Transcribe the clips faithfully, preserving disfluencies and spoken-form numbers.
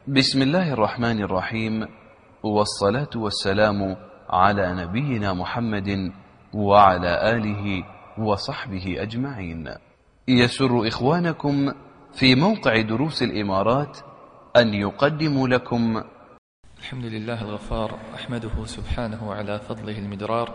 بسم الله الرحمن الرحيم، والصلاة والسلام على نبينا محمد وعلى آله وصحبه أجمعين. يسر إخوانكم في موقع دروس الإمارات أن يقدموا لكم الحمد لله الغفار، أحمده سبحانه على فضله المدرار،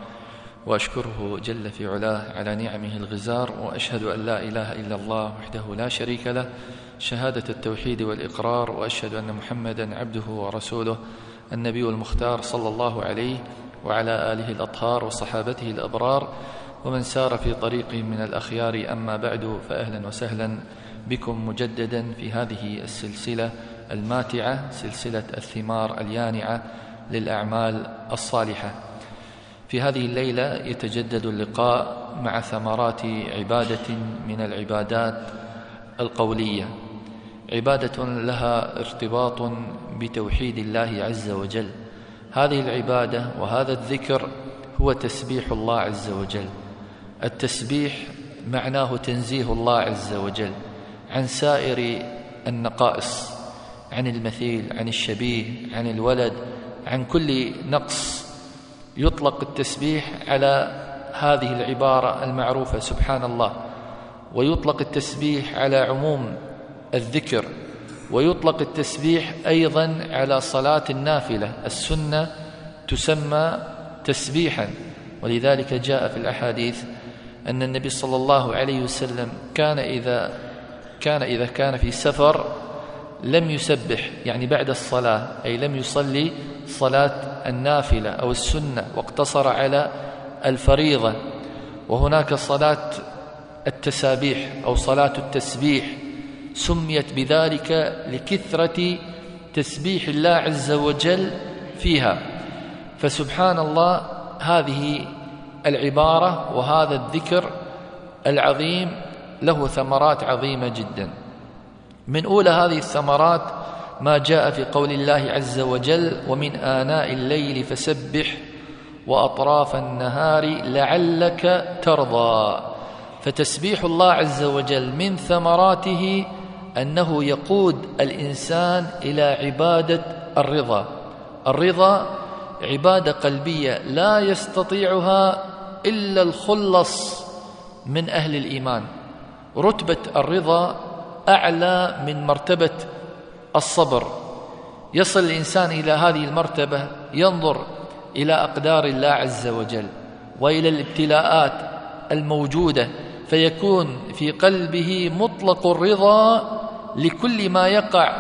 وأشكره جل في علاه على نعمه الغزار، وأشهد أن لا إله إلا الله وحده لا شريك له شهادة التوحيد والإقرار، وأشهد أن محمدا عبده ورسوله النبي المختار صلى الله عليه وعلى آله الأطهار وصحابته الأبرار ومن سار في طريقهم من الأخيار. أما بعد، فأهلا وسهلا بكم مجددا في هذه السلسلة الماتعة، سلسلة الثمار اليانعة للأعمال الصالحة. في هذه الليلة يتجدد اللقاء مع ثمرات عبادة من العبادات القولية، عبادة لها ارتباط بتوحيد الله عز وجل. هذه العبادة وهذا الذكر هو تسبيح الله عز وجل. التسبيح معناه تنزيه الله عز وجل عن سائر النقائص، عن المثيل، عن الشبيه، عن الولد، عن كل نقص. يطلق التسبيح على هذه العبارة المعروفة سبحان الله، ويطلق التسبيح على عموم الذكر، ويطلق التسبيح أيضا على صلاة النافلة. السنة تسمى تسبيحا، ولذلك جاء في الأحاديث أن النبي صلى الله عليه وسلم كان إذا كان إذا كان في سفر لم يسبح، يعني بعد الصلاة، أي لم يصلي صلاة النافلة أو السنة واقتصر على الفريضة. وهناك صلاة التسابيح أو صلاة التسبيح، سميت بذلك لكثرة تسبيح الله عز وجل فيها. فسبحان الله، هذه العبارة وهذا الذكر العظيم له ثمرات عظيمة جدا. من أولى هذه الثمرات ما جاء في قول الله عز وجل: ومن آناء الليل فسبح وأطراف النهار لعلك ترضى. فتسبيح الله عز وجل من ثمراته أنه يقود الإنسان إلى عبادة الرضا. الرضا عبادة قلبية لا يستطيعها إلا الخلص من أهل الإيمان. رتبة الرضا أعلى من مرتبة الصبر. يصل الإنسان إلى هذه المرتبة، ينظر إلى أقدار الله عز وجل وإلى الابتلاءات الموجودة، فيكون في قلبه مطلق الرضا لكل ما يقع،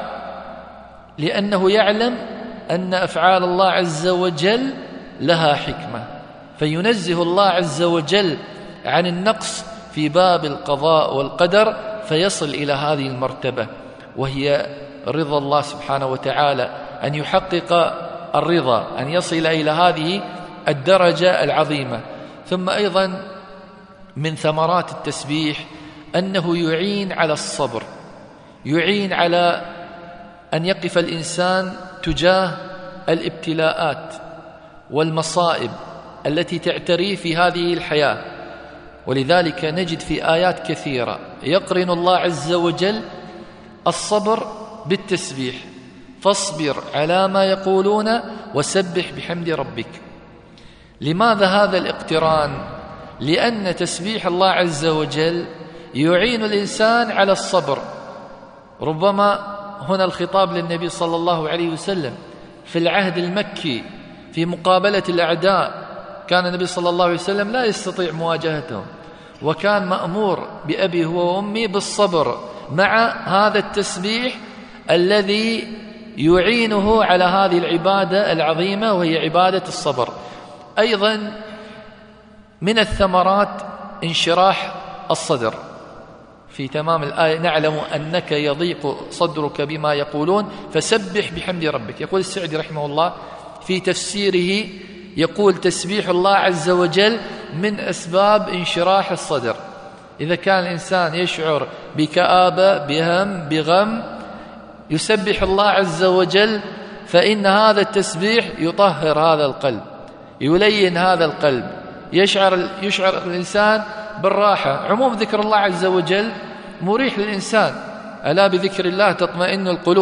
لأنه يعلم أن أفعال الله عز وجل لها حكمة، فينزه الله عز وجل عن النقص في باب القضاء والقدر، فيصل إلى هذه المرتبة وهي رضا الله سبحانه وتعالى. أن يحقق الرضا، أن يصل إلى هذه الدرجة العظيمة. ثم أيضا من ثمرات التسبيح أنه يعين على الصبر، يعين على أن يقف الإنسان تجاه الابتلاءات والمصائب التي تعتريه في هذه الحياة. ولذلك نجد في آيات كثيرة يقرن الله عز وجل الصبر بالتسبيح: فاصبر على ما يقولون وسبح بحمد ربك. لماذا هذا الاقتران؟ لأن تسبيح الله عز وجل يعين الإنسان على الصبر. ربما هنا الخطاب للنبي صلى الله عليه وسلم في العهد المكي في مقابلة الأعداء. كان النبي صلى الله عليه وسلم لا يستطيع مواجهتهم، وكان مأمور بأبيه وأمي بالصبر مع هذا التسبيح الذي يعينه على هذه العبادة العظيمة وهي عبادة الصبر. أيضا من الثمرات انشراح الصدر. في تمام الآية: نعلم أنك يضيق صدرك بما يقولون فسبح بحمد ربك. يقول السعدي رحمه الله في تفسيره، يقول: تسبيح الله عز وجل من أسباب انشراح الصدر. إذا كان الإنسان يشعر بكآبة، بهم، بغم، يسبح الله عز وجل، فإن هذا التسبيح يطهر هذا القلب، يلين هذا القلب، يشعر, يشعر الإنسان بالراحة. عموم ذكر الله عز وجل مريح للإنسان، ألا بذكر الله تطمئن القلوب.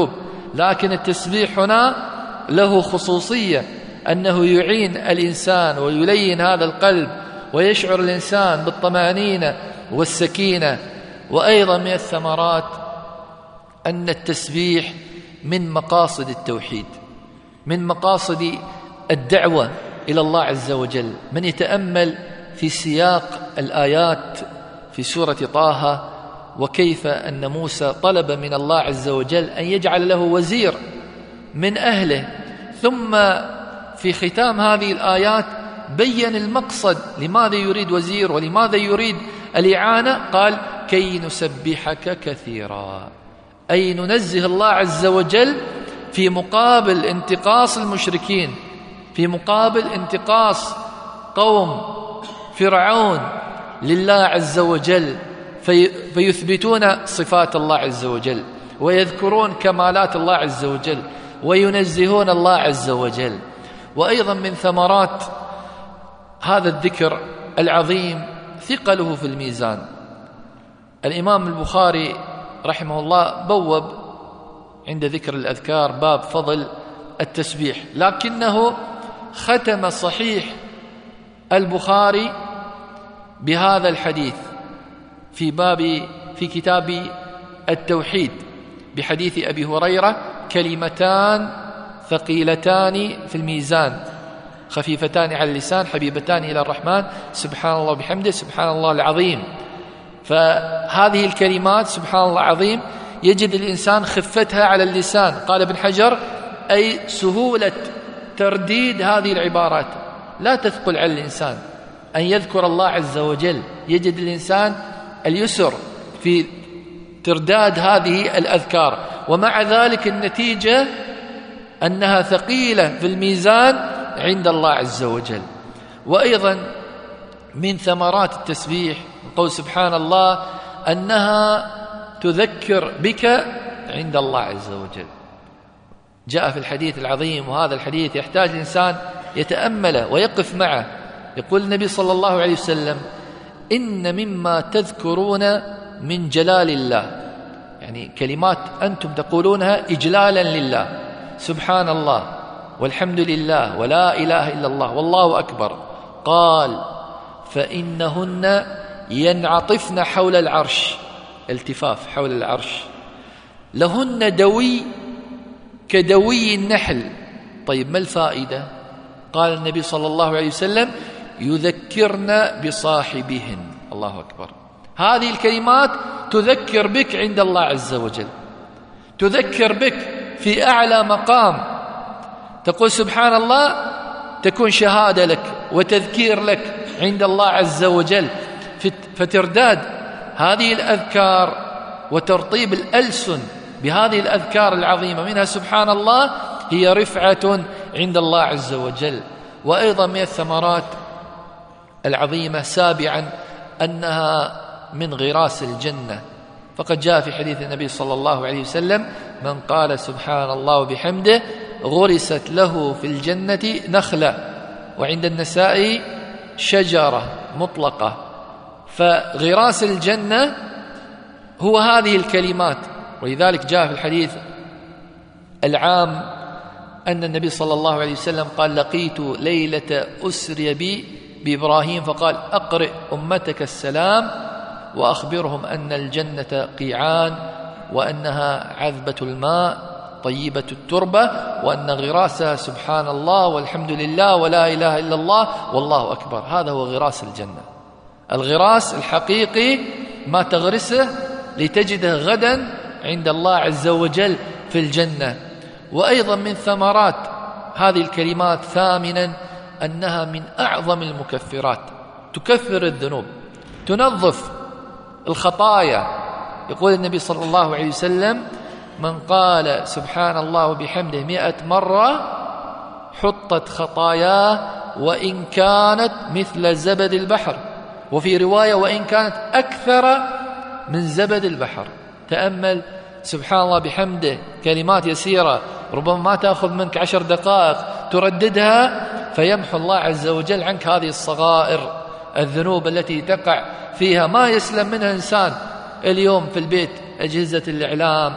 لكن التسبيح هنا له خصوصية أنه يعين الإنسان ويلين هذا القلب ويشعر الإنسان بالطمأنينة والسكينة. وأيضا من الثمرات أن التسبيح من مقاصد التوحيد، من مقاصد الدعوة إلى الله عز وجل. من يتأمل في سياق الآيات في سورة طه وكيف أن موسى طلب من الله عز وجل أن يجعل له وزير من أهله، ثم في ختام هذه الآيات بين المقصد لماذا يريد وزير ولماذا يريد الإعانة. قال كي نسبحك كثيرا، أي ننزه الله عز وجل في مقابل انتقاص المشركين، في مقابل انتقاص قوم فرعون لله عز وجل، في فيثبتون صفات الله عز وجل ويذكرون كمالات الله عز وجل وينزهون الله عز وجل. وأيضا من ثمرات هذا الذكر العظيم ثقله في الميزان. الإمام البخاري رحمه الله بوب عند ذكر الأذكار باب فضل التسبيح، لكنه ختم صحيح البخاري بهذا الحديث في باب في كتاب التوحيد بحديث أبي هريرة: كلمتان ثقيلتان في الميزان خفيفتان على اللسان حبيبتان إلى الرحمن سبحان الله وبحمده سبحان الله العظيم. فهذه الكلمات سبحان الله العظيم يجد الإنسان خفتها على اللسان. قال ابن حجر: أي سهولة ترديد هذه العبارات، لا تثقل على الإنسان أن يذكر الله عز وجل، يجد الإنسان اليسر في ترداد هذه الأذكار. ومع ذلك النتيجة أنها ثقيلة في الميزان عند الله عز وجل. وأيضا من ثمرات التسبيح قول سبحان الله أنها تذكر بك عند الله عز وجل. جاء في الحديث العظيم، وهذا الحديث يحتاج الإنسان يتأمله ويقف معه. يقول النبي صلى الله عليه وسلم: إن مما تذكرون من جلال الله، يعني كلمات أنتم تقولونها إجلالا لله، سبحان الله والحمد لله ولا إله إلا الله والله أكبر. قال: فإنهن ينعطفن حول العرش، التفاف حول العرش، لهن دوي كدوي النحل. طيب ما الفائدة؟ قال النبي صلى الله عليه وسلم: يذكرن بصاحبهن. الله أكبر. هذه الكلمات تذكر بك عند الله عز وجل، تذكر بك في أعلى مقام. تقول سبحان الله تكون شهادة لك وتذكير لك عند الله عز وجل. فترداد هذه الأذكار وترطيب الألسن بهذه الأذكار العظيمة منها سبحان الله هي رفعة عند الله عز وجل. وأيضا من الثمرات العظيمة سابعا أنها من غراس الجنة، فقد جاء في حديث النبي صلى الله عليه وسلم: من قال سبحان الله وبحمده غرست له في الجنة نخلة. وعند النسائي شجرة مطلقة. فغراس الجنة هو هذه الكلمات. ولذلك جاء في الحديث العام أن النبي صلى الله عليه وسلم قال: لقيت ليلة أسري بي بإبراهيم فقال: أقرئ أمتك السلام وأخبرهم أن الجنة قيعان وأنها عذبة الماء طيبة التربة وأن غراسها سبحان الله والحمد لله ولا إله إلا الله والله أكبر. هذا هو غراس الجنة. الغراس الحقيقي ما تغرسه لتجده غدا عند الله عز وجل في الجنة. وأيضا من ثمرات هذه الكلمات ثامنا أنها من أعظم المكفرات، تكفر الذنوب، تنظف الخطايا. يقول النبي صلى الله عليه وسلم: من قال سبحان الله وبحمده مئة مرة حطت خطاياه وإن كانت مثل زبد البحر، وفي رواية وإن كانت أكثر من زبد البحر. تأمل سبحان الله بحمده كلمات يسيرة ربما ما تأخذ منك عشر دقائق ترددها، فيمحو الله عز وجل عنك هذه الصغائر الذنوب التي تقع فيها ما يسلم منها إنسان اليوم في البيت. أجهزة الإعلام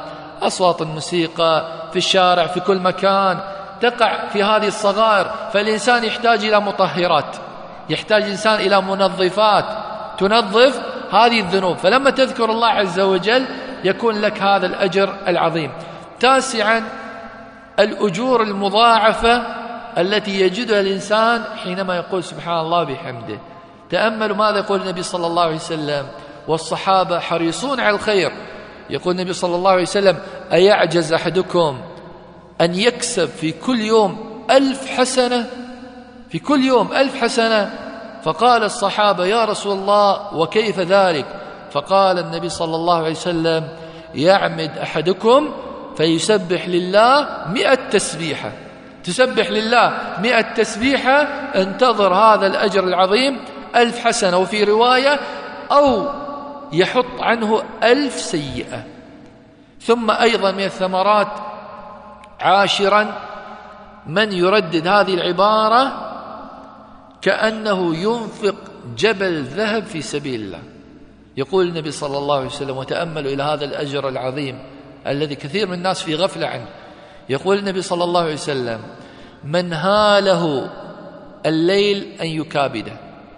أصوات الموسيقى في الشارع في كل مكان تقع في هذه الصغائر. فالإنسان يحتاج إلى مطهرات، يحتاج الإنسان إلى منظفات تنظف هذه الذنوب. فلما تذكر الله عز وجل يكون لك هذا الأجر العظيم. تاسعا الأجور المضاعفة التي يجدها الإنسان حينما يقول سبحان الله بحمده. تأملوا ماذا يقول النبي صلى الله عليه وسلم، والصحابة حريصون على الخير. يقول النبي صلى الله عليه وسلم: أيعجز أحدكم أن يكسب في كل يوم ألف حسنة؟ في كل يوم ألف حسنة. فقال الصحابة: يا رسول الله وكيف ذلك؟ فقال النبي صلى الله عليه وسلم: يعمد أحدكم فيسبح لله مئة تسبيحة، تسبح لله مئة تسبيحة، انتظر هذا الأجر العظيم ألف حسنة. وفي رواية: أو يحط عنه ألف سيئة. ثم أيضا من الثمرات عاشرا من يردد هذه العبارة كأنه ينفق جبل ذهب في سبيل الله. يقول النبي صلى الله عليه وسلم، وتأملوا إلى هذا الأجر العظيم الذي كثير من الناس في غفلة عنه. يقول النبي صلى الله عليه وسلم: من هاله الليل أن يكابده،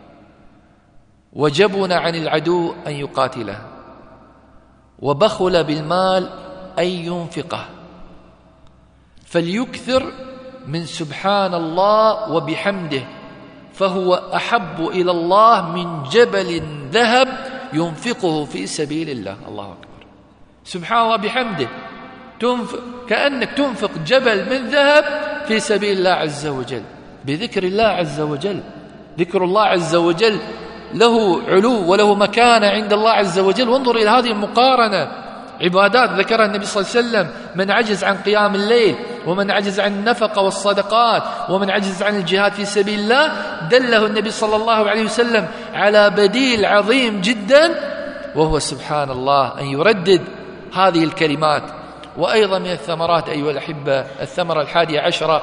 وجبن عن العدو أن يقاتله، وبخل بالمال أن ينفقه، فليكثر من سبحان الله وبحمده، فهو أحب إلى الله من جبل ذهب ينفقه في سبيل الله. الله أكبر. سبحان الله بحمده تنفق كأنك تنفق جبل من ذهب في سبيل الله عز وجل، بذكر الله عز وجل. ذكر الله عز وجل له علو وله مكانة عند الله عز وجل. وانظر إلى هذه المقارنة، عبادات ذكرها النبي صلى الله عليه وسلم: من عجز عن قيام الليل، ومن عجز عن النفقة والصدقات، ومن عجز عن الجهاد في سبيل الله، دله النبي صلى الله عليه وسلم على بديل عظيم جدا، وهو سبحان الله، أن يردد هذه الكلمات. وأيضا من الثمرات أيها الأحبة، الثمرة الحادية عشرة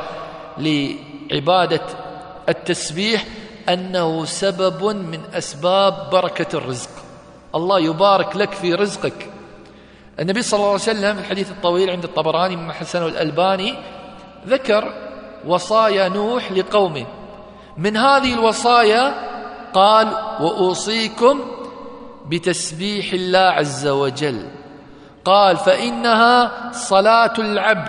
لعبادة التسبيح أنه سبب من أسباب بركة الرزق. الله يبارك لك في رزقك. النبي صلى الله عليه وسلم في الحديث الطويل عند الطبراني من حسنه الألباني ذكر وصايا نوح لقومه. من هذه الوصايا قال: وأوصيكم بتسبيح الله عز وجل. قال: فإنها صلاة العبد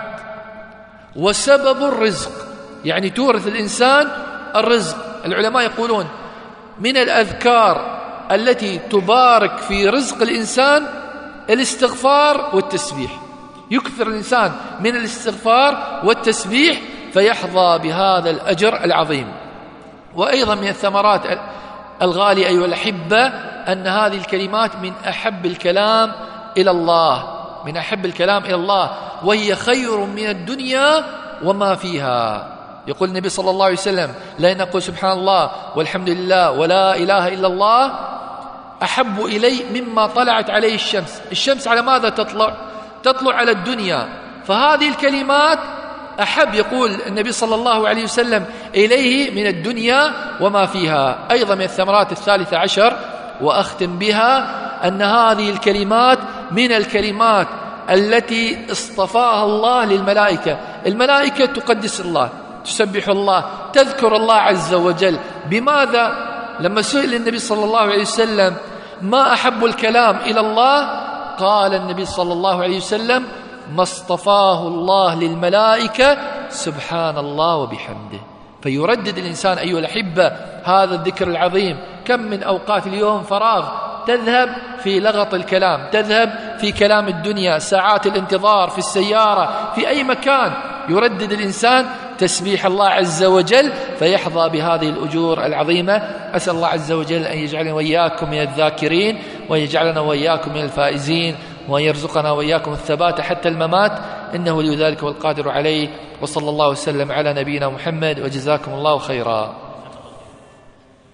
وسبب الرزق، يعني تورث الإنسان الرزق. العلماء يقولون من الأذكار التي تبارك في رزق الإنسان الاستغفار والتسبيح. يكثر الإنسان من الاستغفار والتسبيح فيحظى بهذا الأجر العظيم. وأيضا من الثمرات الغالية أيها الأحبة أن هذه الكلمات من أحب الكلام إلى الله، من أحب الكلام إلى الله، وهي خير من الدنيا وما فيها. يقول النبي صلى الله عليه وسلم: لا نقول سبحان الله والحمد لله ولا إله إلا الله أحب إلي مما طلعت عليه الشمس. الشمس على ماذا تطلع؟ تطلع على الدنيا. فهذه الكلمات أحب، يقول النبي صلى الله عليه وسلم، إليه من الدنيا وما فيها. أيضا من الثمرات الثالثة عشر وأختم بها أن هذه الكلمات من الكلمات التي اصطفاها الله للملائكة. الملائكة تقدس الله، تسبح الله، تذكر الله عز وجل. بماذا؟ لما سئل النبي صلى الله عليه وسلم ما أحب الكلام إلى الله، قال النبي صلى الله عليه وسلم: ما اصطفاه الله للملائكة سبحان الله وبحمده. فيردد الإنسان أيها الأحبة هذا الذكر العظيم. كم من أوقات اليوم فراغ تذهب في لغط الكلام، تذهب في كلام الدنيا، ساعات الانتظار في السيارة، في أي مكان يردد الإنسان تسبيح الله عز وجل فيحظى بهذه الأجور العظيمة. أسأل الله عز وجل أن يجعلنا وإياكم من الذاكرين، ويجعلنا وإياكم من الفائزين، وأن يرزقنا وإياكم الثبات حتى الممات، إنه ولي ذلك والقادر عليه. وصلى الله وسلم على نبينا محمد، وجزاكم الله خيرا.